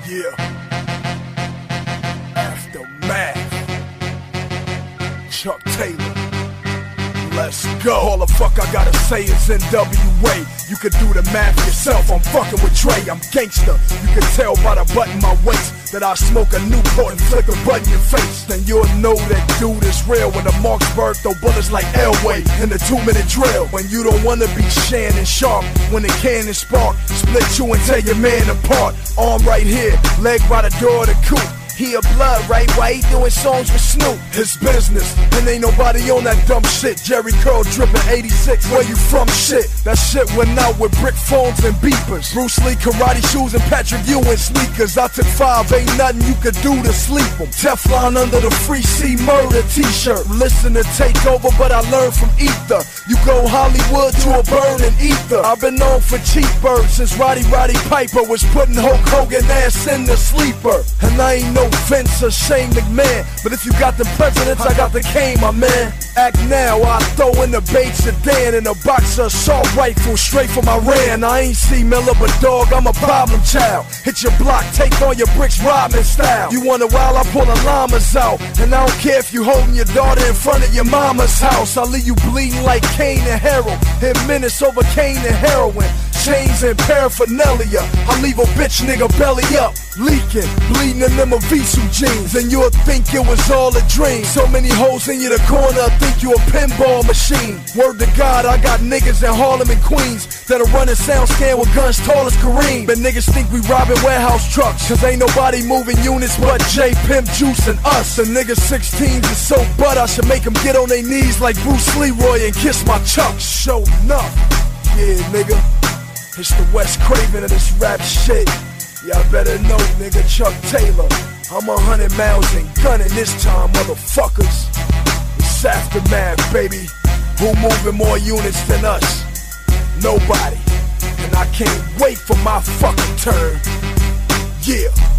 Yeah. Aftermath. Chuck Taylor. Let's go. All the fuck I gotta say is NWA. You can do the math yourself. I'm fucking with Dre. I'm gangster. You can tell by the button my waist that I smoke a Newport and flick a button in your face. Then you'll know that dude is real when the Marksburg throw bullets like Elway in the 2-minute drill. When you don't wanna be Shannon Sharp, when the cannon spark, split you and tear your man apart. Arm right here, leg by the door of the coupe. He a blood, right? Why he doing songs with Snoop? His business, and ain't nobody on that dumb shit. Jerry Curl drippin' 86, where you from shit? That shit went out with brick phones and beepers. Bruce Lee karate shoes and Patrick Ewing sneakers. I took 5, ain't nothing you could do to sleep them. Teflon under the Free C Murder t-shirt. Listen to Takeover, but I learned from Ether. You go Hollywood to a burning ether. I've been known for cheap birds since Roddy Piper was putting Hulk Hogan ass in the sleeper. And I ain't no Vince or Shane McMahon, but if you got the presidents, I got the cane, my man. Act now, I throw in the bait sedan and a box of assault rifle straight from Iran. I ain't C Miller, but dog, I'm a problem child. Hit your block, take on your bricks, Robin style. You want a while, I pull the llamas out, and I don't care if you holding your daughter in front of your mama's house. I'll leave you bleeding like Cain and Harold, in minutes over Cain and heroin. Chains and paraphernalia, I leave a bitch nigga belly up, leaking, bleeding in them Avisu jeans, and you'll think it was all a dream. So many holes in you, the corner, think you a pinball machine. Word to God, I got niggas in Harlem and Queens that'll run a sound scan with guns tall as Kareem. But niggas think we robbing warehouse trucks, cause ain't nobody moving units but J Pimp Juice and us. The niggas 16s is so butt, I should make them get on their knees like Bruce Leroy and kiss my chucks. Show enough, yeah nigga. It's the West Craven of this rap shit. Y'all better know, nigga, Chuck Taylor. I'm 100 miles and gunning this time, motherfuckers. It's Aftermath, baby. Who moving more units than us? Nobody. And I can't wait for my fucking turn. Yeah.